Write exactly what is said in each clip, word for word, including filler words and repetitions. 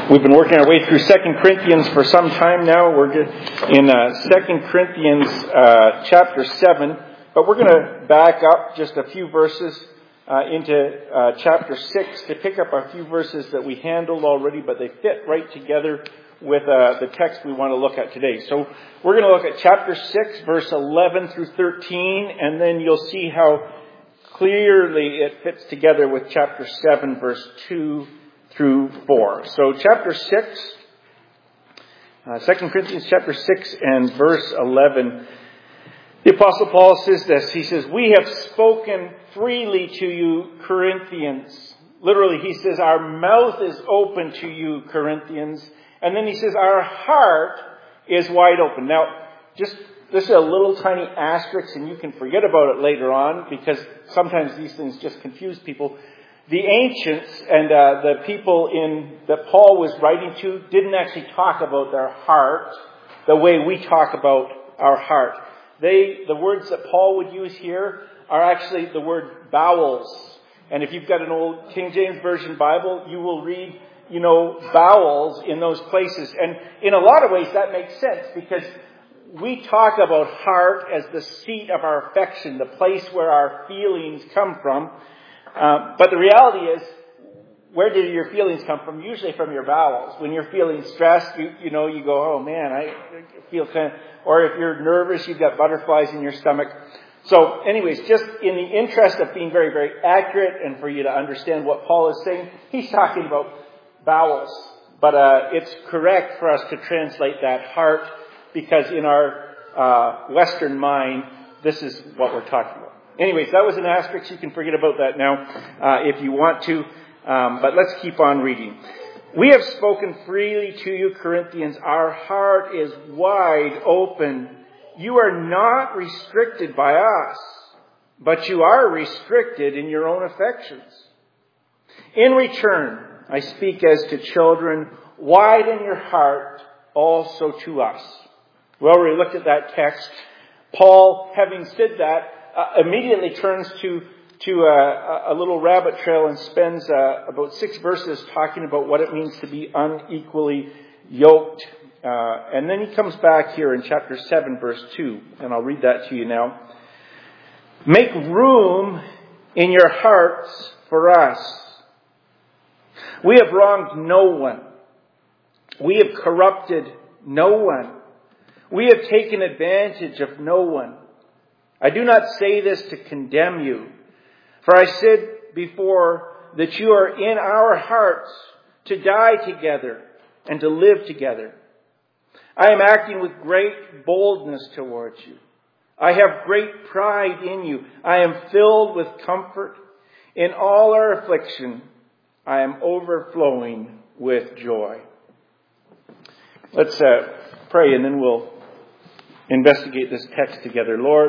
We've been working our way through Second Corinthians for some time now. We're in uh, Second Corinthians uh, chapter seven, but we're going to back up just a few verses uh, into uh, chapter six to pick up a few verses that we handled already, but they fit right together with uh, the text we want to look at today. So we're going to look at chapter six, verse eleven through thirteen, and then you'll see how clearly it fits together with chapter seven, verse two through four. So chapter six, uh, Second Corinthians chapter six and verse eleven, the Apostle Paul says this. He says, "We have spoken freely to you, Corinthians." Literally, he says, our mouth is open to you, Corinthians. And then he says, our heart is wide open. Now, just this is a little tiny asterisk, and you can forget about it later on, because sometimes these things just confuse people. The ancients and uh, the people in that Paul was writing to didn't actually talk about their heart the way we talk about our heart. They, the words that Paul would use here are actually the word bowels. And if you've got an old King James Version Bible, you will read, you know, bowels in those places. And in a lot of ways that makes sense, because we talk about heart as the seat of our affection, the place where our feelings come from. Um, but the reality is, where do your feelings come from? Usually from your bowels. When you're feeling stressed, you, you know, you go, oh man, I feel kind of, or if you're nervous, you've got butterflies in your stomach. So anyways, just in the interest of being very, very accurate and for you to understand what Paul is saying, he's talking about bowels. But uh, it's correct for us to translate that heart, because in our uh, Western mind, this is what we're talking about. Anyways, that was an asterisk. You can forget about that now uh, if you want to. Um, but let's keep on reading. "We have spoken freely to you, Corinthians. Our heart is wide open. You are not restricted by us, but you are restricted in your own affections. In return, I speak as to children. Widen your heart also to us." Well, we looked at that text. Paul, having said that, Uh, immediately turns to to uh, a little rabbit trail and spends uh, about six verses talking about what it means to be unequally yoked. Uh, and then he comes back here in chapter seven, verse two, and I'll read that to you now. "Make room in your hearts for us. We have wronged no one. We have corrupted no one. We have taken advantage of no one. I do not say this to condemn you, for I said before that you are in our hearts to die together and to live together. I am acting with great boldness towards you. I have great pride in you. I am filled with comfort. In all our affliction, I am overflowing with joy." Let's uh, pray, and then we'll investigate this text together. Lord,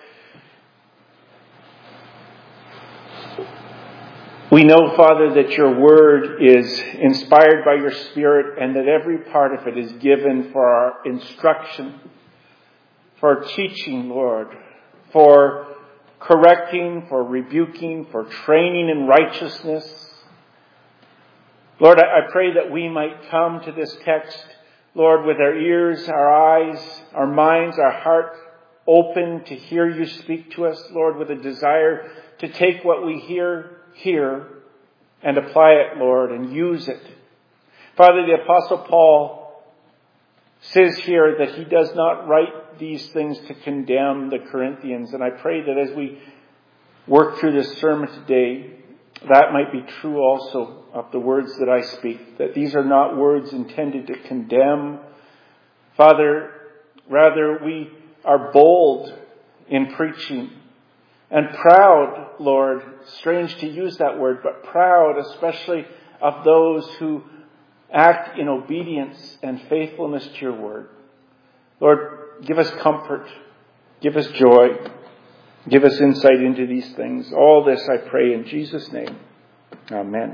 we know, Father, that your word is inspired by your Spirit, and that every part of it is given for our instruction, for teaching, Lord, for correcting, for rebuking, for training in righteousness. Lord, I pray that we might come to this text, Lord, with our ears, our eyes, our minds, our heart open to hear you speak to us, Lord, with a desire to take what we hear here and apply it, Lord, and use it. Father, the Apostle Paul says here that he does not write these things to condemn the Corinthians. And I pray that as we work through this sermon today, that might be true also of the words that I speak, that these are not words intended to condemn. Father, rather we are bold in preaching, and proud, Lord, strange to use that word, but proud especially of those who act in obedience and faithfulness to your word. Lord, give us comfort, give us joy, give us insight into these things. All this I pray in Jesus' name. Amen.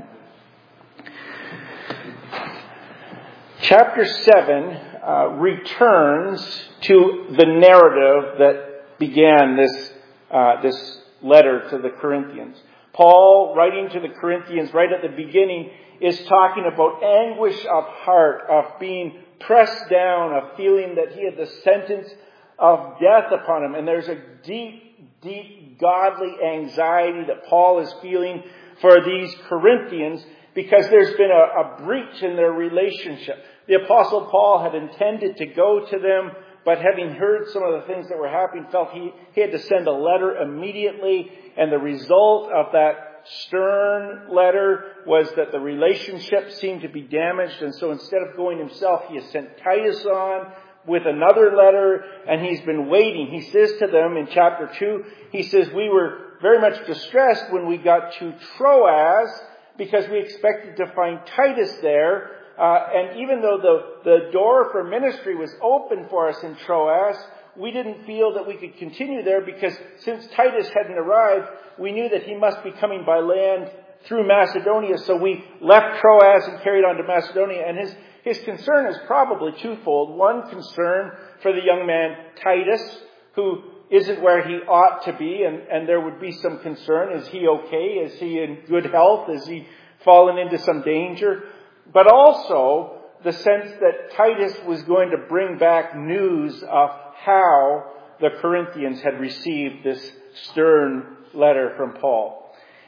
Chapter seven uh, returns to the narrative that began this Uh, this letter to the Corinthians. Paul, writing to the Corinthians right at the beginning, is talking about anguish of heart, of being pressed down, of feeling that he had the sentence of death upon him. And there's a deep, deep godly anxiety that Paul is feeling for these Corinthians because there's been a, a breach in their relationship. The Apostle Paul had intended to go to them, but having heard some of the things that were happening, felt he, he had to send a letter immediately. And the result of that stern letter was that the relationship seemed to be damaged. And so instead of going himself, he has sent Titus on with another letter, and he's been waiting. He says to them in chapter two, he says, we were very much distressed when we got to Troas because we expected to find Titus there. Uh, and even though the, the door for ministry was open for us in Troas, we didn't feel that we could continue there because since Titus hadn't arrived, we knew that he must be coming by land through Macedonia. So we left Troas and carried on to Macedonia. And his, his concern is probably twofold. One, concern for the young man Titus, who isn't where he ought to be. And, and there would be some concern. Is he okay? Is he in good health? Is he fallen into some danger? But also the sense that Titus was going to bring back news of how the Corinthians had received this stern letter from Paul.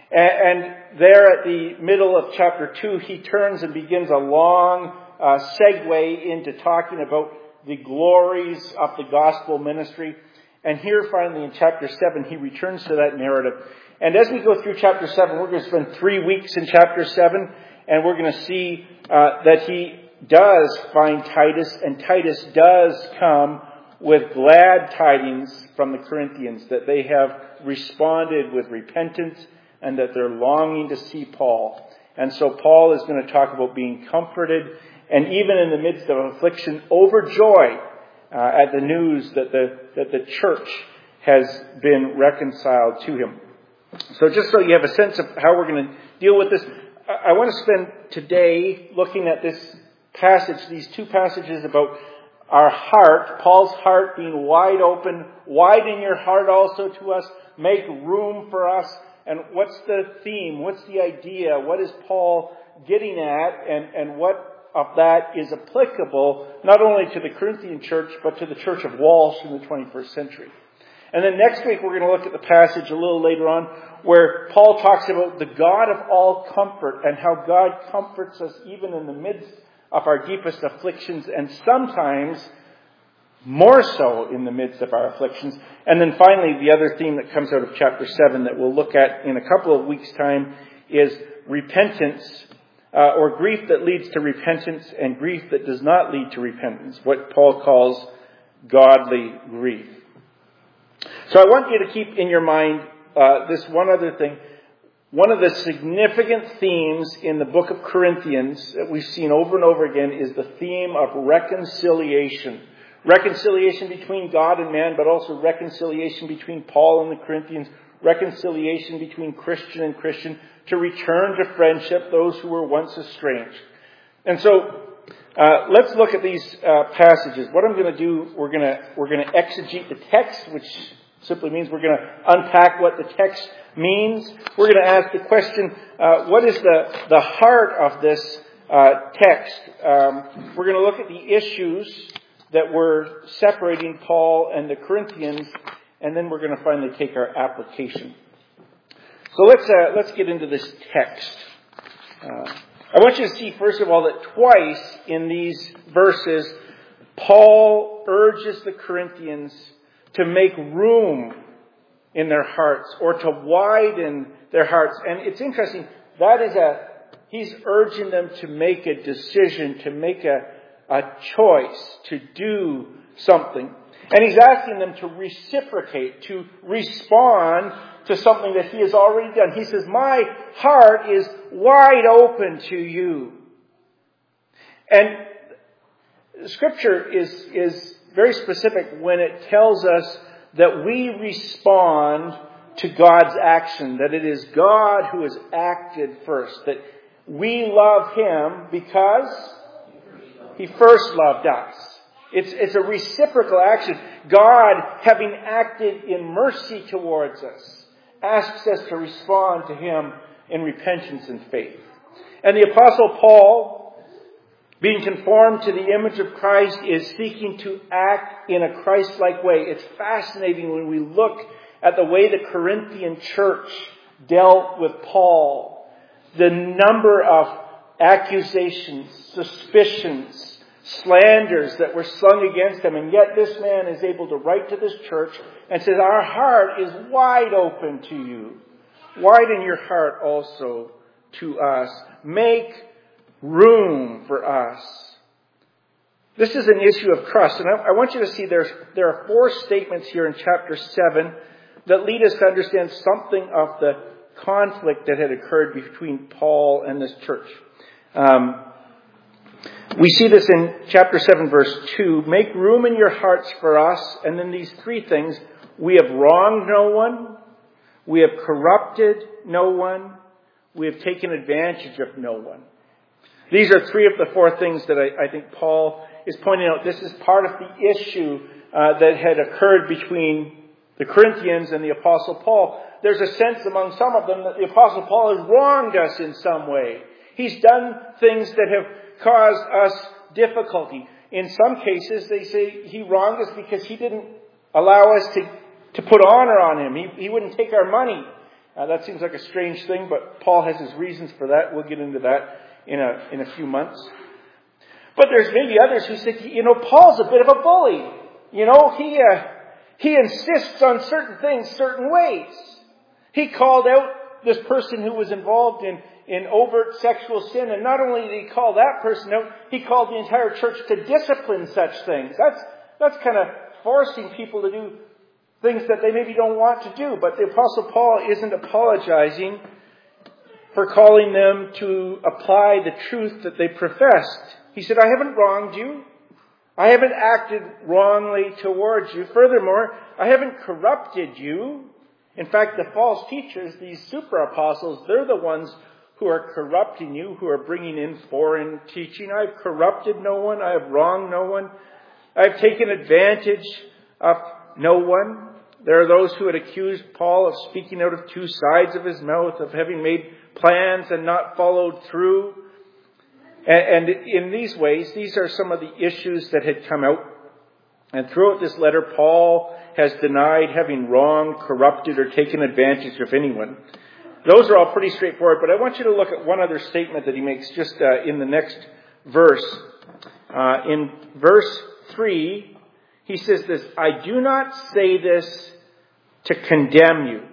And there at the middle of chapter two, he turns and begins a long uh, segue into talking about the glories of the gospel ministry. And here finally in chapter seven, he returns to that narrative. And as we go through chapter seven, we're going to spend three weeks in chapter seven. And we're going to see uh, that he does find Titus, and Titus does come with glad tidings from the Corinthians that they have responded with repentance and that they're longing to see Paul. And so Paul is going to talk about being comforted and even in the midst of affliction, overjoyed uh, at the news that the, that the church has been reconciled to him. So just so you have a sense of how we're going to deal with this, I want to spend today looking at this passage, these two passages about our heart, Paul's heart being wide open. Widen your heart also to us. Make room for us. And what's the theme? What's the idea? What is Paul getting at? And, and what of that is applicable not only to the Corinthian church, but to the church of Walsh in the twenty-first century. And then next week we're going to look at the passage a little later on where Paul talks about the God of all comfort and how God comforts us even in the midst of our deepest afflictions and sometimes more so in the midst of our afflictions. And then finally, the other theme that comes out of chapter seven that we'll look at in a couple of weeks' time is repentance uh, or grief that leads to repentance and grief that does not lead to repentance, what Paul calls godly grief. So I want you to keep in your mind uh, this one other thing. One of the significant themes in the book of Corinthians that we've seen over and over again is the theme of reconciliation. Reconciliation between God and man, but also reconciliation between Paul and the Corinthians. Reconciliation between Christian and Christian to return to friendship those who were once estranged. And so uh, let's look at these uh, passages. What I'm going to do, we're going to we're going to exegete the text, which simply means we're going to unpack what the text means. We're going to ask the question, uh, what is the, the heart of this uh, text? Um, we're going to look at the issues that were separating Paul and the Corinthians, and then we're going to finally take our application. So let's uh, let's get into this text. Uh, I want you to see, first of all, that twice in these verses, Paul urges the Corinthians to make room in their hearts or to widen their hearts. And it's interesting, that is a, he's urging them to make a decision, to make a, a choice, to do something. And he's asking them to reciprocate, to respond to something that he has already done. He says, my heart is wide open to you. And Scripture is, is very specific when it tells us that we respond to God's action, that it is God who has acted first, that we love Him because He first loved us. It's, it's a reciprocal action. God, having acted in mercy towards us, asks us to respond to him in repentance and faith. And the Apostle Paul, being conformed to the image of Christ, is seeking to act in a Christ-like way. It's fascinating when we look at the way the Corinthian church dealt with Paul. The number of accusations, suspicions, slanders that were slung against him. And yet this man is able to write to this church and says, our heart is wide open to you. Widen your heart also to us. Make room for us. This is an issue of trust. And I, I want you to see there's, there are four statements here in chapter seven that lead us to understand something of the conflict that had occurred between Paul and this church. Um, we see this in chapter seven, verse two. Make room in your hearts for us. And then these three things. We have wronged no one. We have corrupted no one. We have taken advantage of no one. These are three of the four things that I, I think Paul is pointing out. This is part of the issue uh, that had occurred between the Corinthians and the Apostle Paul. There's a sense among some of them that the Apostle Paul has wronged us in some way. He's done things that have caused us difficulty. In some cases, they say he wronged us because he didn't allow us to, to put honor on him. He, he wouldn't take our money. Uh, that seems like a strange thing, but Paul has his reasons for that. We'll get into that in a in a few months. But there's maybe others who say, you know, Paul's a bit of a bully. You know, he uh, he insists on certain things certain ways. He called out this person who was involved in, in overt sexual sin, and not only did he call that person out, he called the entire church to discipline such things. That's that's kind of forcing people to do things that they maybe don't want to do. But the Apostle Paul isn't apologizing for calling them to apply the truth that they professed. He said, I haven't wronged you. I haven't acted wrongly towards you. Furthermore, I haven't corrupted you. In fact, the false teachers, these super apostles, they're the ones who are corrupting you, who are bringing in foreign teaching. I've corrupted no one. I have wronged no one. I've taken advantage of no one. There are those who had accused Paul of speaking out of two sides of his mouth, of having made plans and not followed through. And, and in these ways, these are some of the issues that had come out. And throughout this letter, Paul has denied having wronged, corrupted, or taken advantage of anyone. Those are all pretty straightforward, but I want you to look at one other statement that he makes just uh, in the next verse. Uh, in verse three, he says this, I do not say this to condemn you.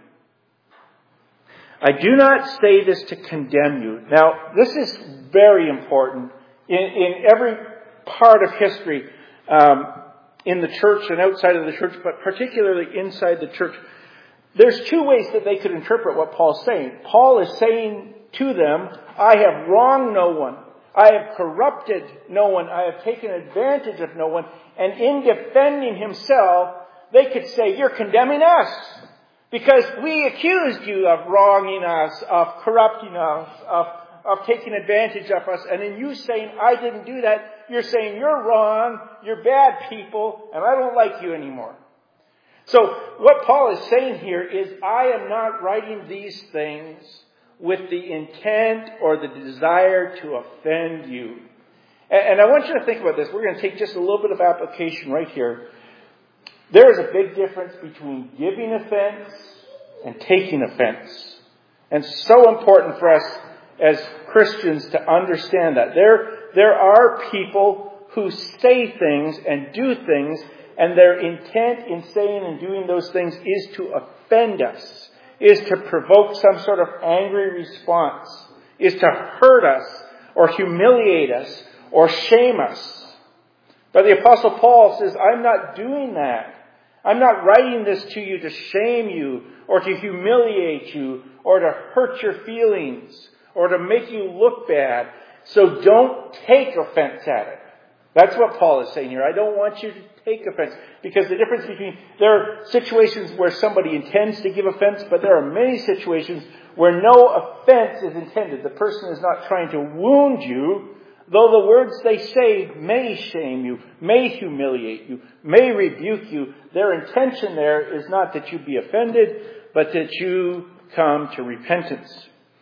I do not say this to condemn you. Now, this is very important in, in every part of history, um, in the church and outside of the church, but particularly inside the church. There's two ways that they could interpret what Paul's saying. Paul is saying to them, I have wronged no one. I have corrupted no one. I have taken advantage of no one. And in defending himself, they could say, you're condemning us because we accused you of wronging us, of corrupting us, of, of taking advantage of us. And in you saying, I didn't do that, you're saying you're wrong, you're bad people, and I don't like you anymore. So what Paul is saying here is, I am not writing these things with the intent or the desire to offend you. And, and I want you to think about this. We're going to take just a little bit of application right here. There is a big difference between giving offense and taking offense. And it's so important for us as Christians to understand that. There, there are people who say things and do things, and their intent in saying and doing those things is to offend us, is to provoke some sort of angry response, is to hurt us or humiliate us or shame us. But the Apostle Paul says, I'm not doing that. I'm not writing this to you to shame you or to humiliate you or to hurt your feelings or to make you look bad. So don't take offense at it. That's what Paul is saying here. I don't want you to take offense. Because the difference between, there are situations where somebody intends to give offense, but there are many situations where no offense is intended. The person is not trying to wound you, though the words they say may shame you, may humiliate you, may rebuke you. Their intention there is not that you be offended, but that you come to repentance.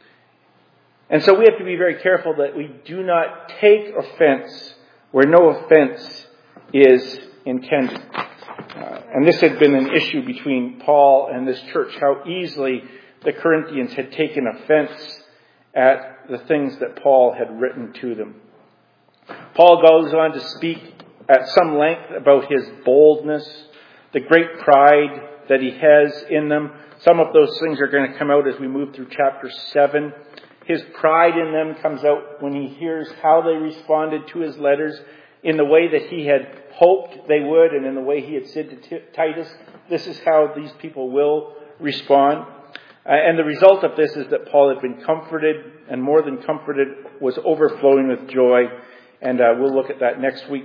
And so we have to be very careful that we do not take offense where no offense is intended. Uh, and this had been an issue between Paul and this church, how easily the Corinthians had taken offense at the things that Paul had written to them. Paul goes on to speak at some length about his boldness, the great pride that he has in them. Some of those things are going to come out as we move through chapter seven. His pride in them comes out when he hears how they responded to his letters in the way that he had hoped they would, and in the way he had said to T- Titus, this is how these people will respond. Uh, and the result of this is that Paul had been comforted, and more than comforted, was overflowing with joy. And uh, we'll look at that next week.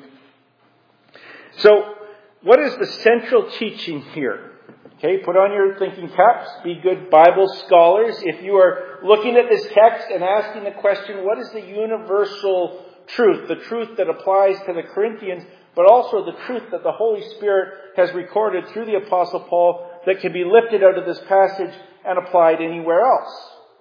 So, what is the central teaching here? Okay, put on your thinking caps. Be good Bible scholars. If you are looking at this text and asking the question, what is the universal truth? The truth that applies to the Corinthians, but also the truth that the Holy Spirit has recorded through the Apostle Paul that can be lifted out of this passage and applied anywhere else.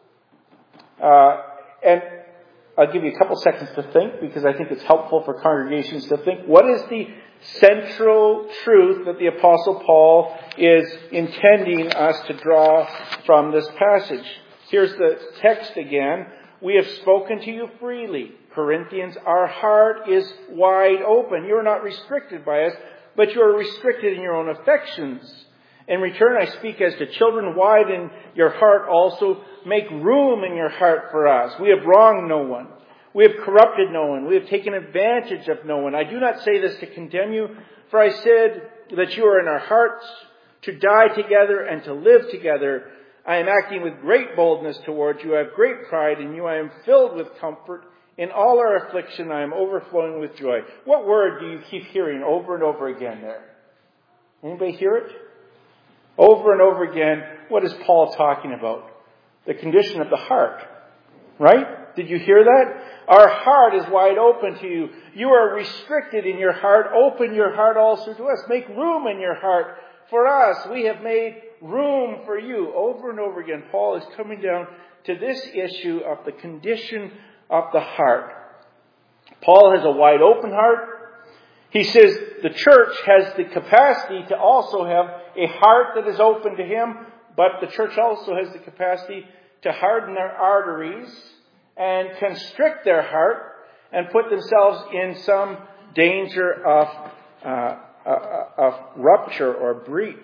Uh, and I'll give you a couple seconds to think, because I think it's helpful for congregations to think. What is the central truth that the Apostle Paul is intending us to draw from this passage? Here's the text again. We have spoken to you freely. Corinthians, our heart is wide open. You are not restricted by us, but you are restricted in your own affections. In return, I speak as to children. Widen your heart also. Make room in your heart for us. We have wronged no one. We have corrupted no one. We have taken advantage of no one. I do not say this to condemn you, for I said that you are in our hearts to die together and to live together. I am acting with great boldness towards you. I have great pride in you. I am filled with comfort. In all our affliction, I am overflowing with joy. What word do you keep hearing over and over again there? Anybody hear it? Over and over again, what is Paul talking about? The condition of the heart. Right? Did you hear that? Our heart is wide open to you. You are restricted in your heart. Open your heart also to us. Make room in your heart for us. We have made room for you. Over and over again, Paul is coming down to this issue of the condition of the heart. Paul has a wide open heart. He says the church has the capacity to also have a heart that is open to him, but the church also has the capacity to harden their arteries and constrict their heart and put themselves in some danger of, uh, uh, of rupture or breach.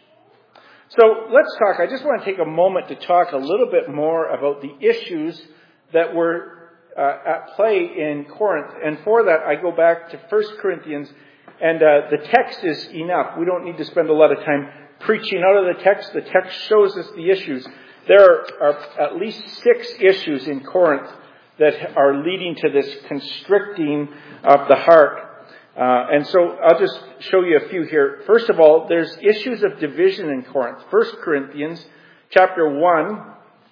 So let's talk. I just want to take a moment to talk a little bit more about the issues that were uh, at play in Corinth. And for that, I go back to First Corinthians. And uh, the text is enough. We don't need to spend a lot of time preaching out of the text. The text shows us the issues. There are at least six issues in Corinth that are leading to this constricting of the heart. Uh, and so I'll just show you a few here. First of all, there's issues of division in Corinth. First Corinthians chapter one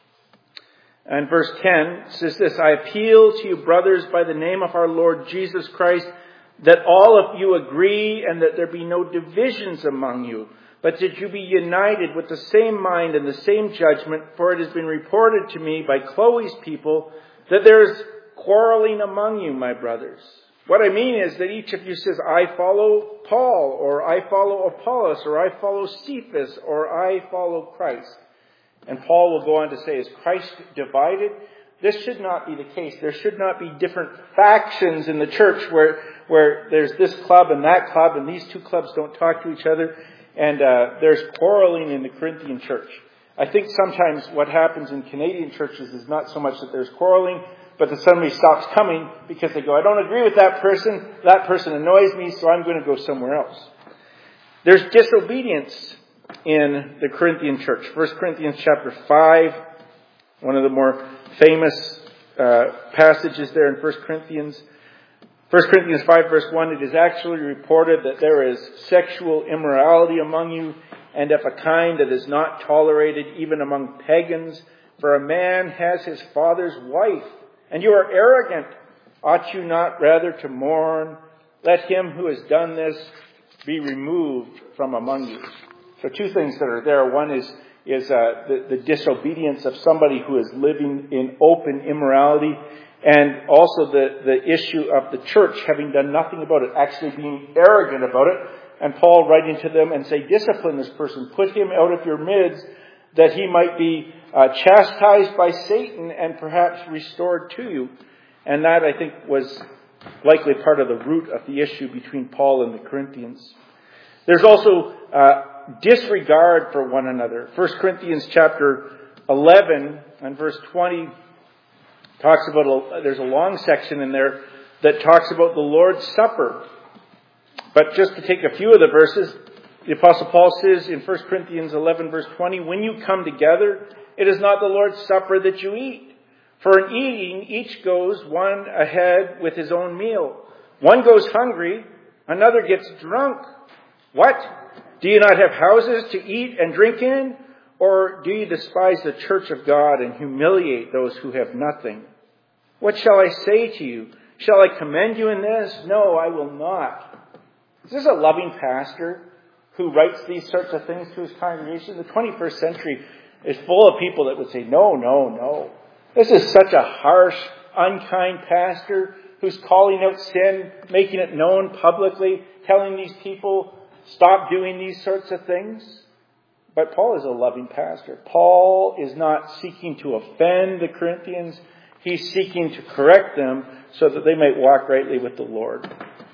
and verse ten says this, I appeal to you, brothers, by the name of our Lord Jesus Christ, that all of you agree and that there be no divisions among you, but that you be united with the same mind and the same judgment. For it has been reported to me by Chloe's people that there is quarreling among you, my brothers. What I mean is that each of you says, I follow Paul, or I follow Apollos, or I follow Cephas, or I follow Christ. And Paul will go on to say, is Christ divided? This should not be the case. There should not be different factions in the church where, where there's this club and that club, and these two clubs don't talk to each other. And uh, there's quarreling in the Corinthian church. I think sometimes what happens in Canadian churches is not so much that there's quarreling, but that somebody stops coming because they go, I don't agree with that person. That person annoys me, so I'm going to go somewhere else. There's disobedience in the Corinthian church. First Corinthians chapter five, one of the more famous uh, passages there in First Corinthians. First Corinthians five verse one, it is actually reported that there is sexual immorality among you, and of a kind that is not tolerated even among pagans. For a man has his father's wife, and you are arrogant. Ought you not rather to mourn? Let him who has done this be removed from among you. So two things that are there. One is is uh, the, the disobedience of somebody who is living in open immorality, and also the, the issue of the church having done nothing about it, actually being arrogant about it. And Paul writing to them and say, discipline this person, put him out of your midst, that he might be uh, chastised by Satan and perhaps restored to you. And that, I think, was likely part of the root of the issue between Paul and the Corinthians. There's also uh, disregard for one another. First Corinthians chapter eleven and verse twenty talks about, a, there's a long section in there that talks about the Lord's Supper. But just to take a few of the verses, the Apostle Paul says in First Corinthians eleven verse twenty, when you come together, it is not the Lord's Supper that you eat. For in eating, each goes one ahead with his own meal. One goes hungry, another gets drunk. What? Do you not have houses to eat and drink in? Or do you despise the church of God and humiliate those who have nothing? What shall I say to you? Shall I commend you in this? No, I will not. Is this a loving pastor who writes these sorts of things to his congregation? The twenty-first century is full of people that would say, no, no, no. This is such a harsh, unkind pastor who's calling out sin, making it known publicly, telling these people, stop doing these sorts of things. But Paul is a loving pastor. Paul is not seeking to offend the Corinthians. He's seeking to correct them so that they might walk rightly with the Lord.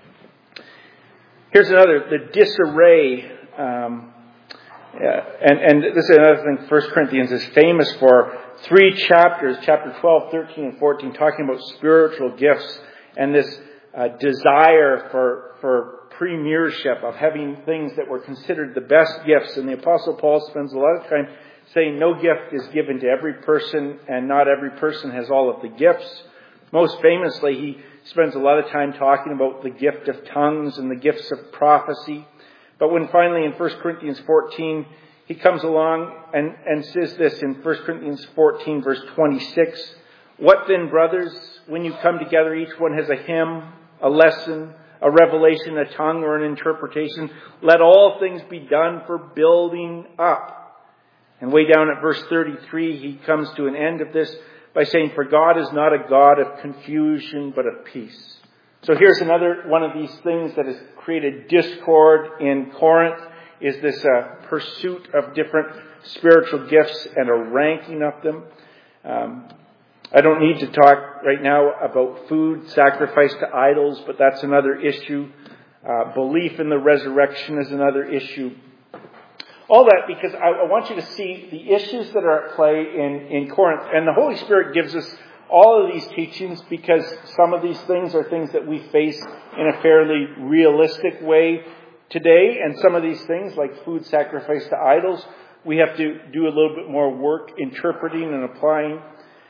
Here's another, the disarray. Um, yeah, and, and this is another thing First Corinthians is famous for. Three chapters, chapter twelve, thirteen, and fourteen, talking about spiritual gifts and this uh, desire for, for premiership, of having things that were considered the best gifts. And the Apostle Paul spends a lot of time saying no gift is given to every person, and not every person has all of the gifts. Most famously, he spends a lot of time talking about the gift of tongues and the gifts of prophecy. But when finally in First Corinthians fourteen, he comes along and, and says this in First Corinthians fourteen, verse twenty-six. What then, brothers, when you come together, each one has a hymn, a lesson, a revelation, a tongue, or an interpretation. Let all things be done for building up. And way down at verse thirty-three, he comes to an end of this by saying, for God is not a God of confusion, but of peace. So here's another one of these things that has created discord in Corinth, is this uh, pursuit of different spiritual gifts and a ranking of them. Um, I don't need to talk right now about food sacrificed to idols, but that's another issue. Uh, belief in the resurrection is another issue. All that because I, I want you to see the issues that are at play in, in Corinth. And the Holy Spirit gives us all of these teachings because some of these things are things that we face in a fairly realistic way today. And some of these things, like food sacrificed to idols, we have to do a little bit more work interpreting and applying.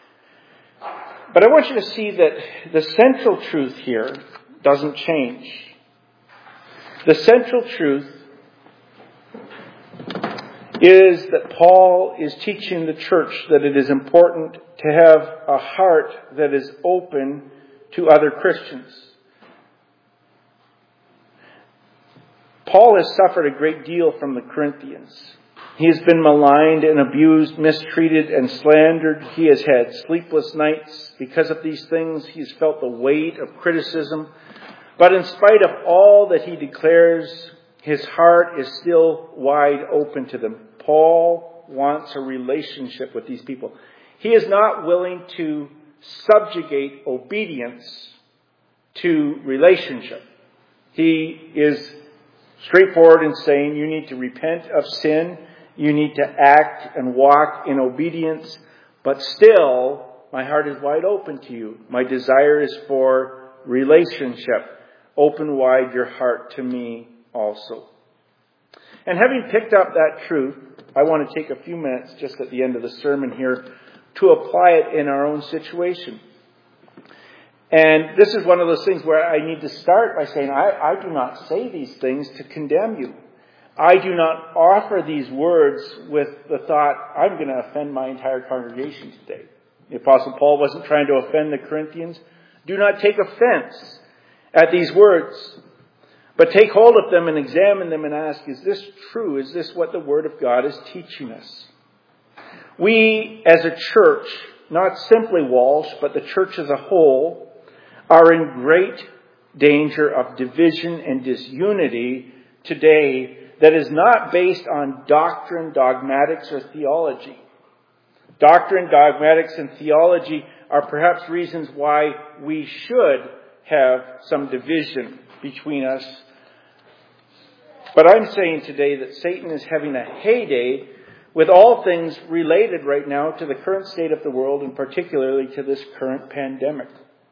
But I want you to see that the central truth here doesn't change. The central truth is that Paul is teaching the church that it is important to have a heart that is open to other Christians. Paul has suffered a great deal from the Corinthians. He has been maligned and abused, mistreated and slandered. He has had sleepless nights because of these things. He has felt the weight of criticism. But in spite of all that he declares, his heart is still wide open to them. Paul wants a relationship with these people. He is not willing to subjugate obedience to relationship. He is straightforward in saying you need to repent of sin. You need to act and walk in obedience. But still, my heart is wide open to you. My desire is for relationship. Open wide your heart to me also. And having picked up that truth, I want to take a few minutes just at the end of the sermon here to apply it in our own situation. And this is one of those things where I need to start by saying, I, I do not say these things to condemn you. I do not offer these words with the thought, I'm going to offend my entire congregation today. The Apostle Paul wasn't trying to offend the Corinthians. Do not take offense at these words, but take hold of them and examine them and ask, is this true? Is this what the Word of God is teaching us? We as a church, not simply Walsh, but the church as a whole, are in great danger of division and disunity today that is not based on doctrine, dogmatics, or theology. Doctrine, dogmatics, and theology are perhaps reasons why we should have some division between us. But I'm saying today that Satan is having a heyday with all things related right now to the current state of the world, and particularly to this current pandemic.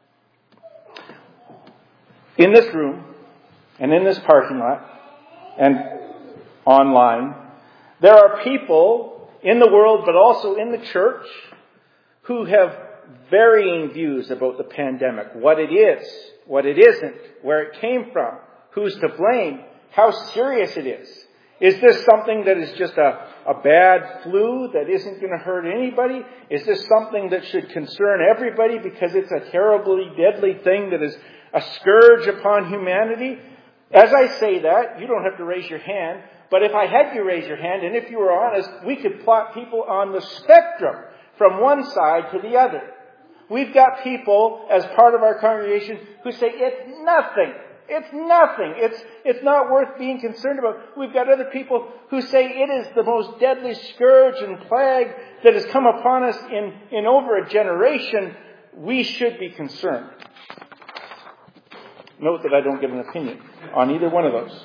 In this room, and in this parking lot, and online, there are people in the world, but also in the church, who have varying views about the pandemic. What it is, what it isn't, where it came from, who's to blame, how serious it is. Is this something that is just a, a bad flu that isn't going to hurt anybody? Is this something that should concern everybody because it's a terribly deadly thing that is a scourge upon humanity? As I say that, you don't have to raise your hand, but if I had you raise your hand, and if you were honest, we could plot people on the spectrum from one side to the other. We've got people as part of our congregation who say it's nothing. It's nothing. It's, it's not worth being concerned about. We've got other people who say it is the most deadly scourge and plague that has come upon us in, in over a generation. We should be concerned. Note that I don't give an opinion on either one of those.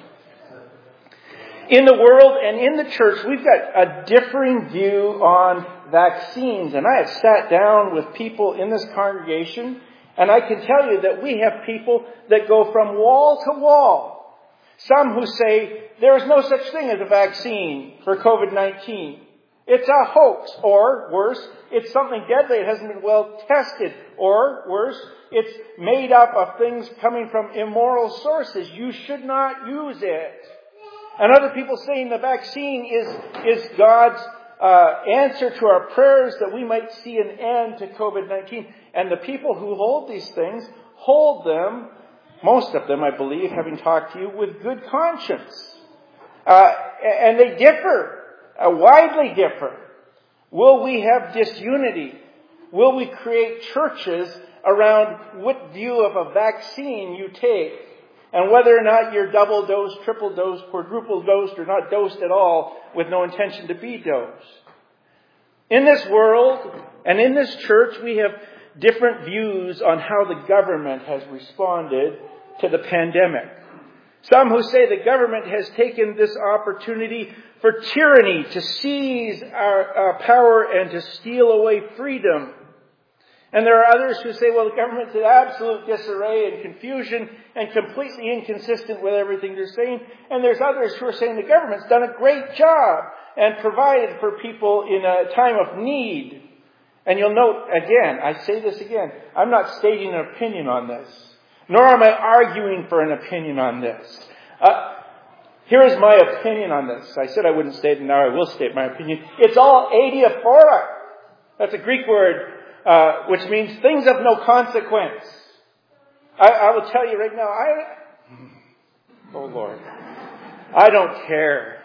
In the world and in the church, we've got a differing view on vaccines. And I have sat down with people in this congregation, and I can tell you that we have people that go from wall to wall. Some who say there is no such thing as a vaccine for covid nineteen. It's a hoax. Or worse, it's something deadly. It hasn't been well tested. Or worse, it's made up of things coming from immoral sources. You should not use it. And other people saying the vaccine is, is God's uh, answer to our prayers that we might see an end to covid nineteen. And the people who hold these things hold them, most of them, I believe, having talked to you, with good conscience. Uh, and they differ, uh, widely differ. Will we have disunity? Will we create churches around what view of a vaccine you take? And whether or not you're double dosed, triple dosed, quadruple dosed, or not dosed at all with no intention to be dosed. In this world and in this church, we have different views on how the government has responded to the pandemic. Some who say the government has taken this opportunity for tyranny to seize our, our power and to steal away freedom. And there are others who say, well, the government's in absolute disarray and confusion and completely inconsistent with everything they're saying. And there's others who are saying the government's done a great job and provided for people in a time of need. And you'll note, again, I say this again, I'm not stating an opinion on this, nor am I arguing for an opinion on this. Uh, here is my opinion on this. I said I wouldn't state it, now I will state my opinion. It's all adiaphora. That's a Greek word, uh, which means things of no consequence. I, I will tell you right now, I, oh Lord, I don't care.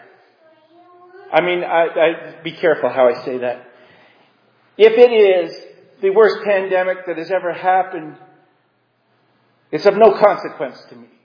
I mean, I, I be careful how I say that. If it is the worst pandemic that has ever happened, it's of no consequence to me.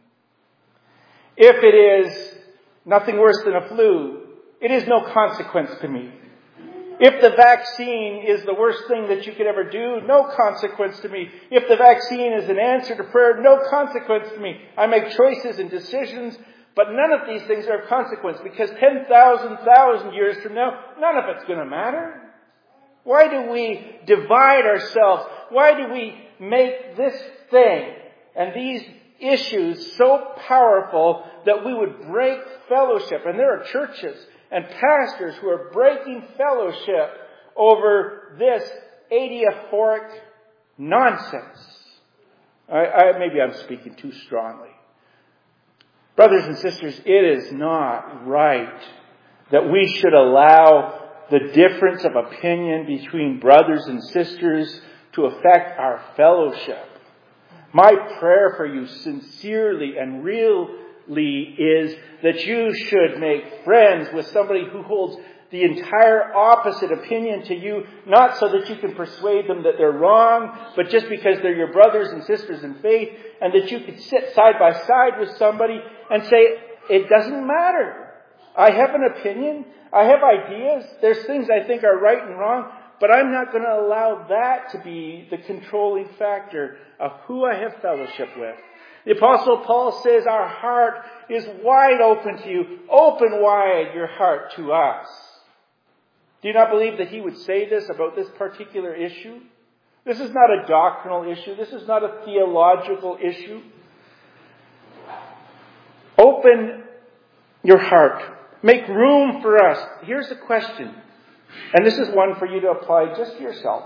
If it is nothing worse than a flu, it is no consequence to me. If the vaccine is the worst thing that you could ever do, no consequence to me. If the vaccine is an answer to prayer, no consequence to me. I make choices and decisions, but none of these things are of consequence, because ten thousand, thousand years from now, none of it's going to matter. Why do we divide ourselves? Why do we make this thing and these issues so powerful that we would break fellowship? And there are churches and pastors who are breaking fellowship over this adiaphoric nonsense. I, I, maybe I'm speaking too strongly. Brothers and sisters, it is not right that we should allow the difference of opinion between brothers and sisters to affect our fellowship. My prayer for you sincerely and really is that you should make friends with somebody who holds the entire opposite opinion to you, not so that you can persuade them that they're wrong, but just because they're your brothers and sisters in faith, and that you could sit side by side with somebody and say, it doesn't matter. I have an opinion. I have ideas. There's things I think are right and wrong, but I'm not going to allow that to be the controlling factor of who I have fellowship with. The Apostle Paul says our heart is wide open to you. Open wide your heart to us. Do you not believe that he would say this about this particular issue? This is not a doctrinal issue. This is not a theological issue. Open your heart. Make room for us. Here's the question, and this is one for you to apply just to yourself.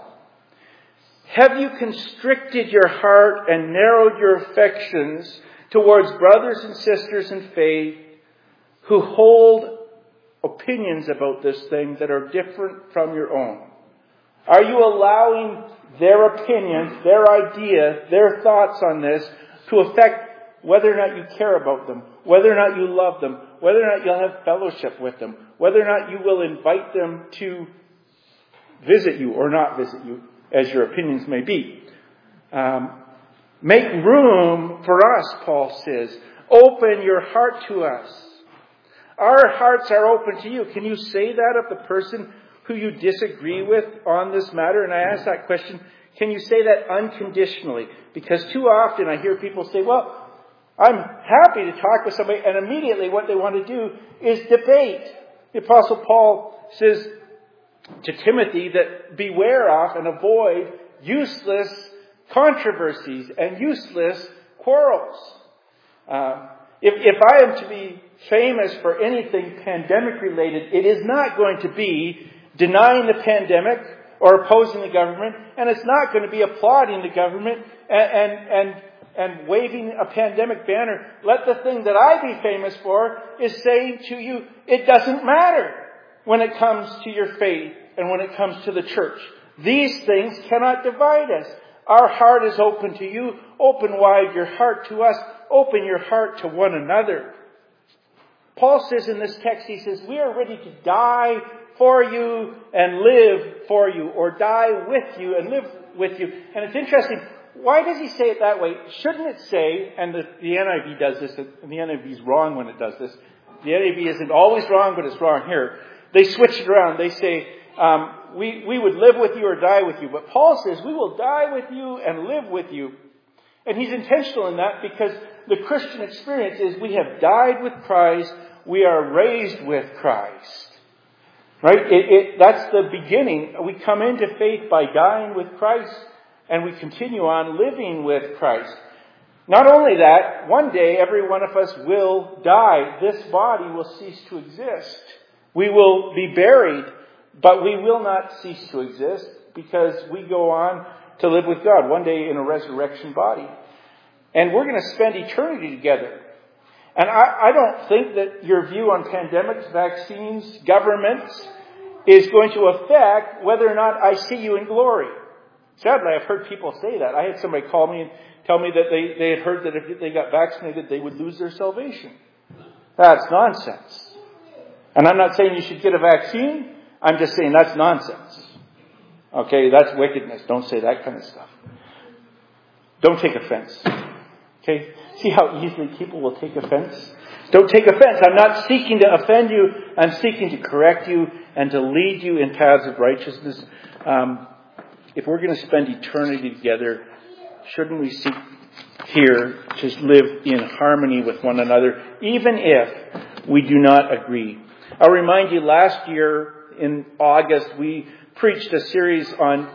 Have you constricted your heart and narrowed your affections towards brothers and sisters in faith who hold opinions about this thing that are different from your own? Are you allowing their opinions, their idea, their thoughts on this to affect whether or not you care about them, whether or not you love them, whether or not you'll have fellowship with them, whether or not you will invite them to visit you or not visit you, as your opinions may be? Um, make room for us, Paul says. Open your heart to us. Our hearts are open to you. Can you say that of the person who you disagree with on this matter? And I ask that question, can you say that unconditionally? Because too often I hear people say, well, I'm happy to talk with somebody, and immediately what they want to do is debate. The Apostle Paul says to Timothy that beware of and avoid useless controversies and useless quarrels. Uh, if, if I am to be famous for anything pandemic related, it is not going to be denying the pandemic or opposing the government, and it's not going to be applauding the government and and and, and waving a pandemic banner. Let the thing that I be famous for is saying to you, it doesn't matter when it comes to your faith and when it comes to the church. These things cannot divide us. Our heart is open to you. Open wide your heart to us. Open your heart to one another. Paul says in this text, he says, we are ready to die for you and live for you, or die with you and live with you. And it's interesting. Why does he say it that way? Shouldn't it say, and the, the N I V does this, and the N I V is wrong when it does this. The N I V isn't always wrong, but it's wrong here. They switch it around. They say, um, we, we would live with you or die with you. But Paul says, we will die with you and live with you. And he's intentional in that because the Christian experience is we have died with Christ. We are raised with Christ. Right? It, it, that's the beginning. We come into faith by dying with Christ, and we continue on living with Christ. Not only that, one day every one of us will die. This body will cease to exist. We will be buried, but we will not cease to exist because we go on to live with God one day in a resurrection body. And we're going to spend eternity together. And I, I don't think that your view on pandemics, vaccines, governments is going to affect whether or not I see you in glory. Sadly, I've heard people say that. I had somebody call me and tell me that they, they had heard that if they got vaccinated, they would lose their salvation. That's nonsense. And I'm not saying you should get a vaccine. I'm just saying that's nonsense. Okay, that's wickedness. Don't say that kind of stuff. Don't take offense. Okay? See how easily people will take offense? Don't take offense. I'm not seeking to offend you. I'm seeking to correct you and to lead you in paths of righteousness. Um, if we're going to spend eternity together, shouldn't we seek here to live in harmony with one another, even if we do not agree? I'll remind you, last year in August, we preached a series on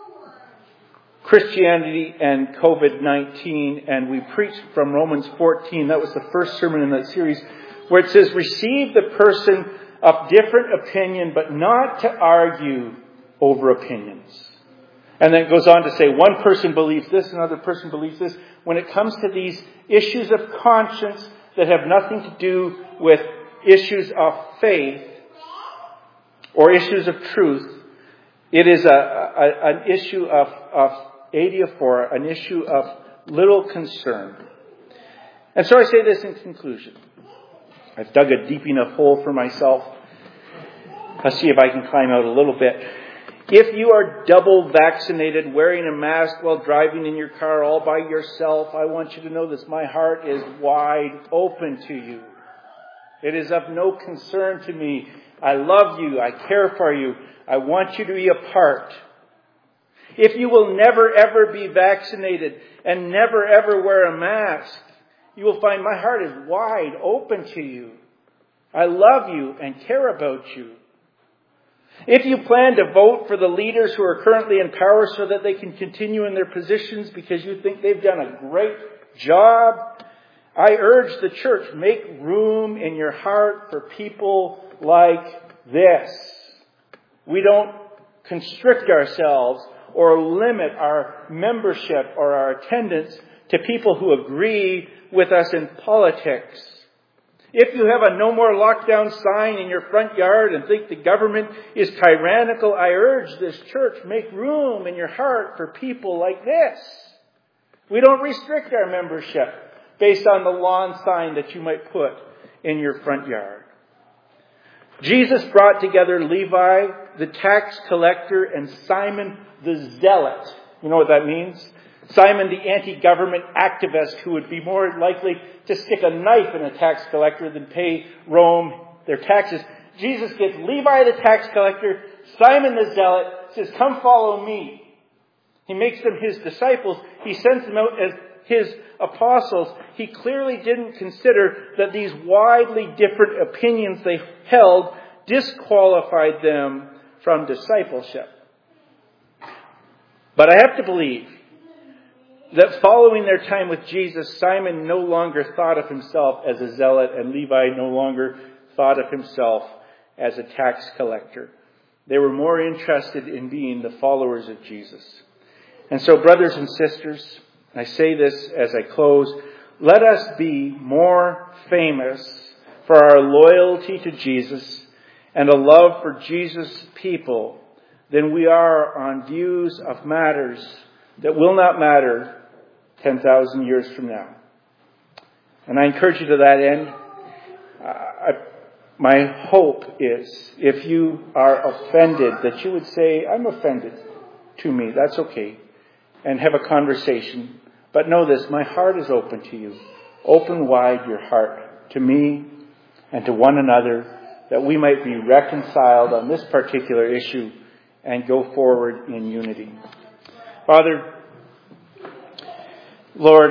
Christianity and covid nineteen, and we preached from Romans fourteen. That was the first sermon in that series, where it says, receive the person of different opinion, but not to argue over opinions. And then it goes on to say, one person believes this, another person believes this. When it comes to these issues of conscience that have nothing to do with issues of faith or issues of truth, it is a, a, an issue of, of adiaphora, an issue of little concern. And so I say this in conclusion. I've dug a deep enough hole for myself. Let's see if I can climb out a little bit. If you are double vaccinated, wearing a mask while driving in your car all by yourself, I want you to know this. My heart is wide open to you. It is of no concern to me. I love you. I care for you. I want you to be a part. If you will never ever be vaccinated and never ever wear a mask, you will find my heart is wide open to you. I love you and care about you. If you plan to vote for the leaders who are currently in power so that they can continue in their positions because you think they've done a great job, I urge the church, make room in your heart for people like this. We don't constrict ourselves or limit our membership or our attendance to people who agree with us in politics. If you have a no more lockdown sign in your front yard and think the government is tyrannical, I urge this church, make room in your heart for people like this. We don't restrict our membership based on the lawn sign that you might put in your front yard. Jesus brought together Levi, the tax collector, and Simon the zealot. You know what that means? Simon, the anti-government activist who would be more likely to stick a knife in a tax collector than pay Rome their taxes. Jesus gets Levi, the tax collector, Simon the zealot, says, come follow me. He makes them his disciples. He sends them out as his apostles. He clearly didn't consider that these widely different opinions they held disqualified them from discipleship. But I have to believe that following their time with Jesus, Simon no longer thought of himself as a zealot, and Levi no longer thought of himself as a tax collector. They were more interested in being the followers of Jesus. And so, brothers and sisters, I say this as I close, let us be more famous for our loyalty to Jesus and a love for Jesus' people than we are on views of matters that will not matter ten thousand years from now. And I encourage you to that end. Uh, I, my hope is if you are offended that you would say, I'm offended to me. That's okay. And have a conversation. But know this, my heart is open to you. Open wide your heart to me and to one another that we might be reconciled on this particular issue and go forward in unity. Father, Lord,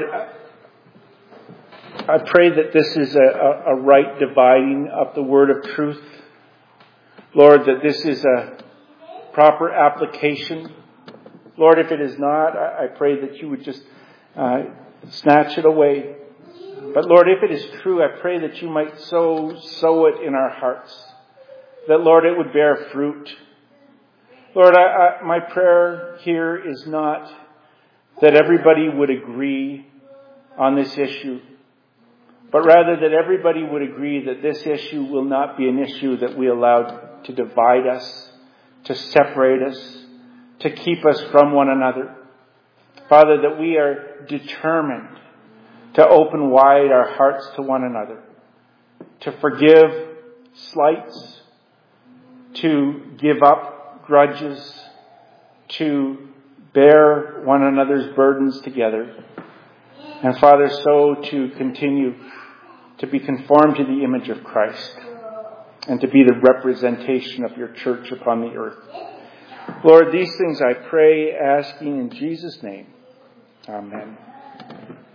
I pray that this is a, a right dividing of the word of truth. Lord, that this is a proper application. Lord, if it is not, I, I pray that you would just uh, snatch it away. But Lord, if it is true, I pray that you might sow, sow it in our hearts. That, Lord, it would bear fruit. Lord, I, I, my prayer here is not that everybody would agree on this issue, but rather that everybody would agree that this issue will not be an issue that we allow to divide us, to separate us, to keep us from one another. Father, that we are determined to open wide our hearts to one another, to forgive slights, to give up grudges, to bear one another's burdens together. And Father, so to continue to be conformed to the image of Christ and to be the representation of your church upon the earth. Lord, these things I pray, asking in Jesus' name. Amen.